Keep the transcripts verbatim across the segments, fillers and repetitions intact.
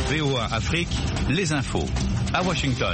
V O A Afrique, les infos. À Washington.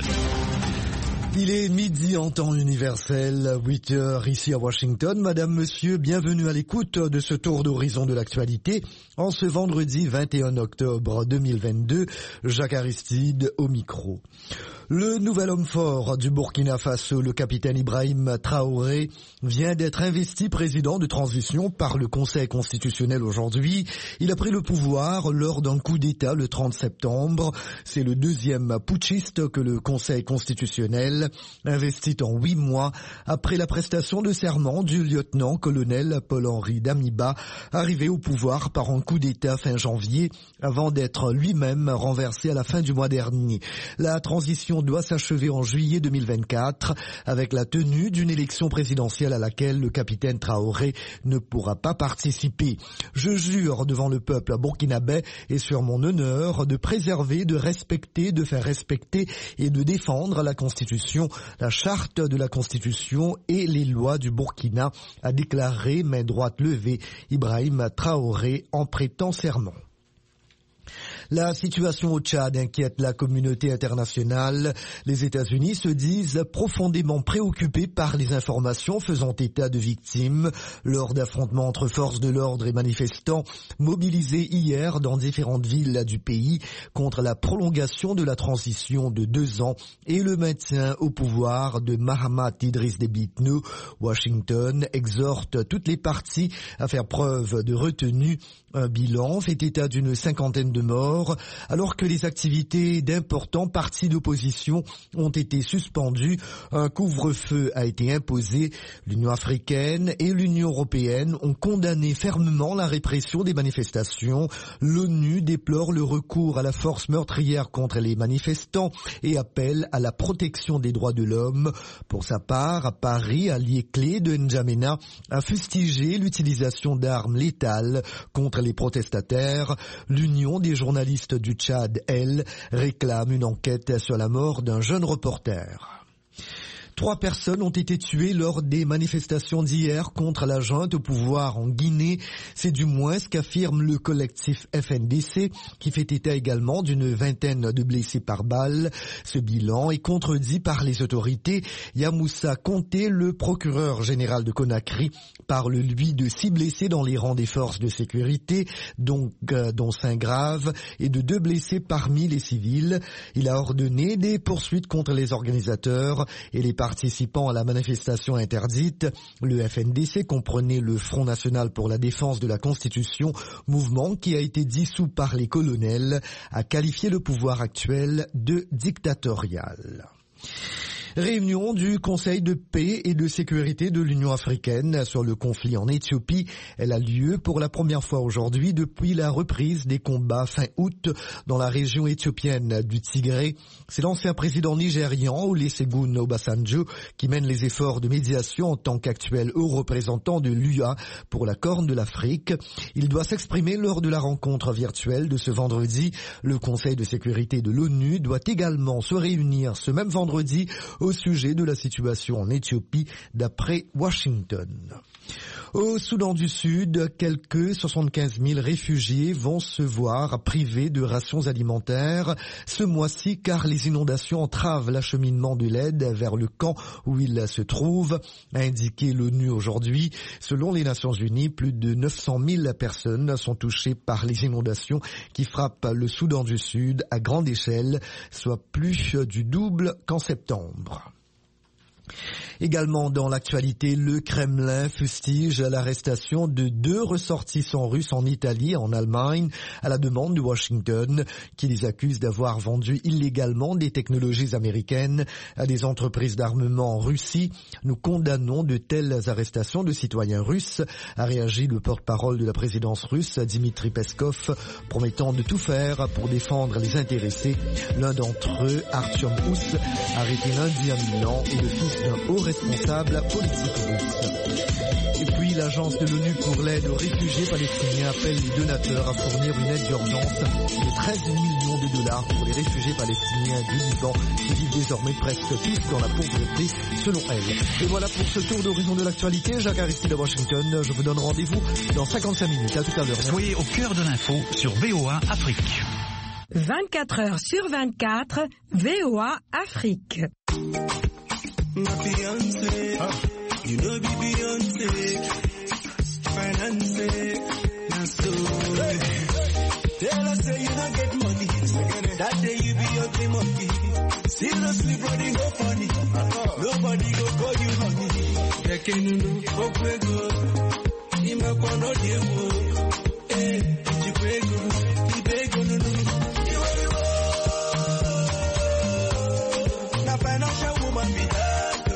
Il est midi en temps universel, huit heures ici à Washington. Madame, monsieur, bienvenue à l'écoute de ce tour d'horizon de l'actualité. En ce vendredi vingt et un octobre deux mille vingt-deux, Jacques Aristide au micro. Le nouvel homme fort du Burkina Faso, le capitaine Ibrahim Traoré, vient d'être investi président de transition par le Conseil constitutionnel aujourd'hui. Il a pris le pouvoir lors d'un coup d'État le trente septembre. C'est le deuxième putschiste que le Conseil constitutionnel investit en huit mois après la prestation de serment du lieutenant-colonel Paul-Henri Damiba, arrivé au pouvoir par un coup d'État fin janvier, avant d'être lui-même renversé à la fin du mois dernier. La transition doit s'achever en juillet deux mille vingt-quatre avec la tenue d'une élection présidentielle à laquelle le capitaine Traoré ne pourra pas participer. Je jure devant le peuple burkinabé et sur mon honneur de préserver, de respecter, de faire respecter et de défendre la Constitution, la charte de la Constitution et les lois du Burkina, a déclaré main droite levée Ibrahim Traoré en prêtant serment. La situation au Tchad inquiète la communauté internationale. Les États-Unis se disent profondément préoccupés par les informations faisant état de victimes lors d'affrontements entre forces de l'ordre et manifestants mobilisés hier dans différentes villes du pays contre la prolongation de la transition de deux ans et le maintien au pouvoir de Mahamat Idriss Déby Itno. Washington exhorte toutes les parties à faire preuve de retenue. Un bilan fait état d'une cinquantaine de morts, alors que les activités d'importants partis d'opposition ont été suspendues. Un couvre-feu a été imposé. L'Union africaine et l'Union européenne ont condamné fermement la répression des manifestations. L'ONU déplore le recours à la force meurtrière contre les manifestants et appelle à la protection des droits de l'homme. Pour sa part, à Paris, allié clé de N'Djamena a fustigé l'utilisation d'armes létales contre les protestataires. L'Union des journalistes du Tchad, elle, réclame une enquête sur la mort d'un jeune reporter. Trois personnes ont été tuées lors des manifestations d'hier contre la junte au pouvoir en Guinée. C'est du moins ce qu'affirme le collectif F N D C, qui fait état également d'une vingtaine de blessés par balle. Ce bilan est contredit par les autorités. Yamoussa Conté, le procureur général de Conakry, parle lui de six blessés dans les rangs des forces de sécurité, donc, euh, dont cinq graves, et de deux blessés parmi les civils. Il a ordonné des poursuites contre les organisateurs et les participants à la manifestation interdite. Le F N D C comprenait le Front National pour la défense de la Constitution, mouvement qui a été dissous par les colonels, a qualifié le pouvoir actuel de dictatorial. Réunion du Conseil de paix et de sécurité de l'Union africaine sur le conflit en Éthiopie. Elle a lieu pour la première fois aujourd'hui depuis la reprise des combats fin août dans la région éthiopienne du Tigré. C'est l'ancien président nigérian Olusegun Obasanjo qui mène les efforts de médiation en tant qu'actuel haut représentant de l'U A pour la Corne de l'Afrique. Il doit s'exprimer lors de la rencontre virtuelle de ce vendredi. Le Conseil de sécurité de l'ONU doit également se réunir ce même vendredi au sujet de la situation en Éthiopie, d'après Washington. Au Soudan du Sud, quelques soixante-quinze mille réfugiés vont se voir privés de rations alimentaires ce mois-ci car les inondations entravent l'acheminement de l'aide vers le camp où ils se trouvent, a indiqué l'ONU aujourd'hui. Selon les Nations Unies, plus de neuf cent mille personnes sont touchées par les inondations qui frappent le Soudan du Sud à grande échelle, soit plus du double qu'en septembre. Également dans l'actualité, le Kremlin fustige l'arrestation de deux ressortissants russes en Italie et en Allemagne à la demande de Washington, qui les accuse d'avoir vendu illégalement des technologies américaines à des entreprises d'armement en Russie. Nous condamnons de telles arrestations de citoyens russes, a réagi le porte-parole de la présidence russe, Dmitri Peskov, promettant de tout faire pour défendre les intéressés. L'un d'entre eux, Artyom Ous, arrêté lundi à Milan, est le fils d'un haut responsable politique russe. Et puis l'agence de l'ONU pour l'aide aux réfugiés palestiniens appelle les donateurs à fournir une aide d'urgence de treize millions de dollars pour les réfugiés palestiniens du Liban qui vivent désormais presque tous dans la pauvreté, selon elle. Et voilà pour ce tour d'horizon de l'actualité. Jacques Aristide à Washington. Je vous donne rendez-vous dans cinquante-cinq minutes. À tout à l'heure. Soyez au cœur de l'info sur V O A Afrique. vingt-quatre heures sur vingt-quatre, V O A Afrique. My fiancé, oh. You know be Beyoncé, finance, na so. Hey. Tell us say you don't get money, that day you be ugly monkey. Seriously, brody, no funny, nobody go call you honey. Yekenunu, okwego, imekwa no demo, eh, ijikwego, ibego nunu. Na financial woman be that.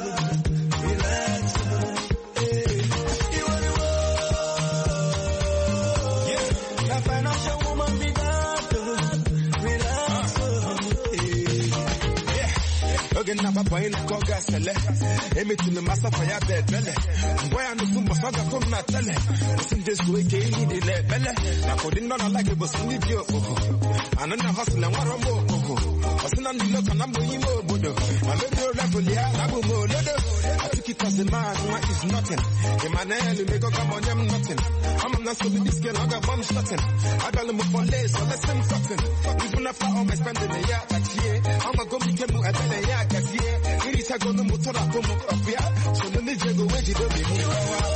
Never buying a conga sele. Emi to the master for your bed belly. Boy I know some masaga from na tele. Listen this way ke ni de le belle. Na ko din na like it was ni bio. Anana hustle and waro mo. Wasina ni look na mo yimo bodo. Na me do level ya na go mo lodo. I took it as a man, what is nothing. Emmanuel me go come on them nothing. I'm not so with this girl I got bomb shotting. I got them for lace so let's him cutting. Even after all my spending a year that year, I'm a go be kemu a belle ya. It is a good motor to come up here. So the nigga go where you do be me.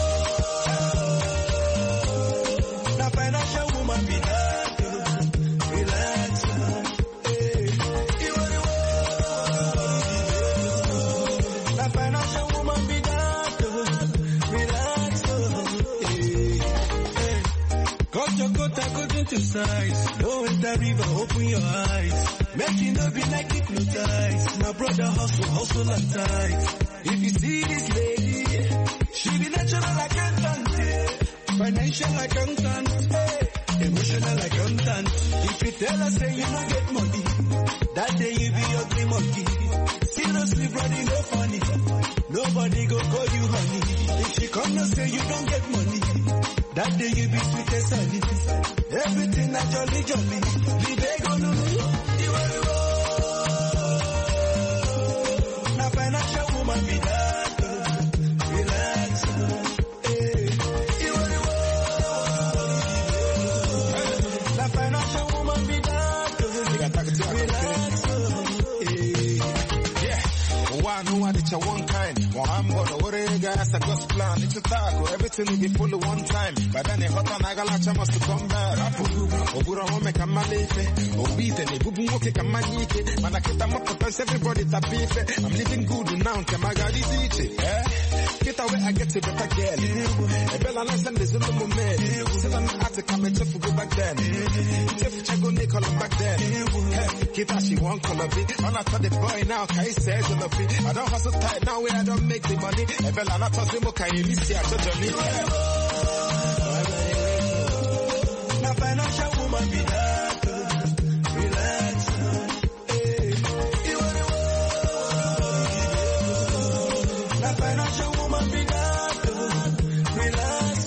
Na financial woman be that. Relax. Na financial woman be that. Relax. Cut your coat, I go into size. Low in the river, open your eyes. Make you no be like hypnotized. My brother hustle, hustle and tight. If you see this lady, she be natural accountant, yeah. Financial accountant, hey. Emotional accountant. If you tell her say you don't get money, that day you be ugly monkey. Seriously, brother, no funny. Nobody go call you honey. If she come and say you don't get money, that day you be sweet as honey. Everything na jolly jolly. Leave it go no. Na financial woman be that. Relax. Hey. Na financial woman be that. Relax. Hey. Yeah. One who had it one kind. One I'm gonna worry guys. I got plan. It's a taco. Everything will be full of one time. But then a hot and I got must come back. Obura home make a malefe. Obite me bubu moke kama nyike. Manakita moto pants everybody tapife. I'm living good now. Kamagadi ziche. Eh? Get away I get a better girl. A bella nice and there's a little man. Still I'm at the come to go back then. If I go Nicole back then. Kita she won't come a bit. I'm not the boy now. Kai says on the feet. I don't hustle tight now where I don't make the money. A bella not tossing more. Can you miss ya? Na financial woman be that. Relax. Hey. Na financial woman be that. Relax.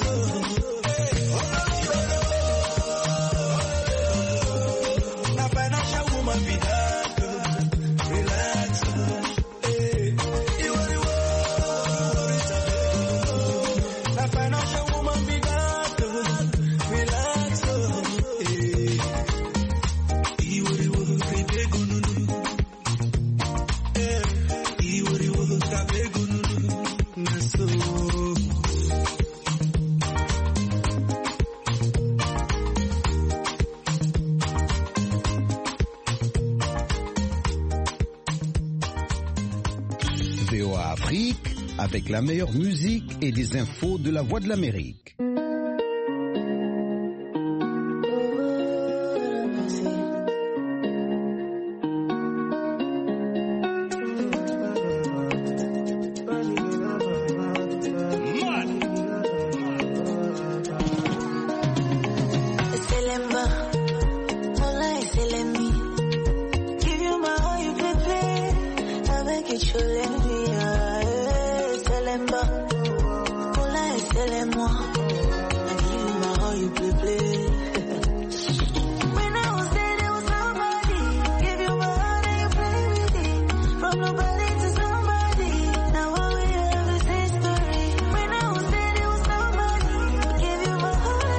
Hey. Na financial woman be that. Relax. Hey. Na financial woman be that. Relax. V O A Afrique, avec la meilleure musique et des infos de la Voix de l'Amérique. Give you my all, you play, play. I make it your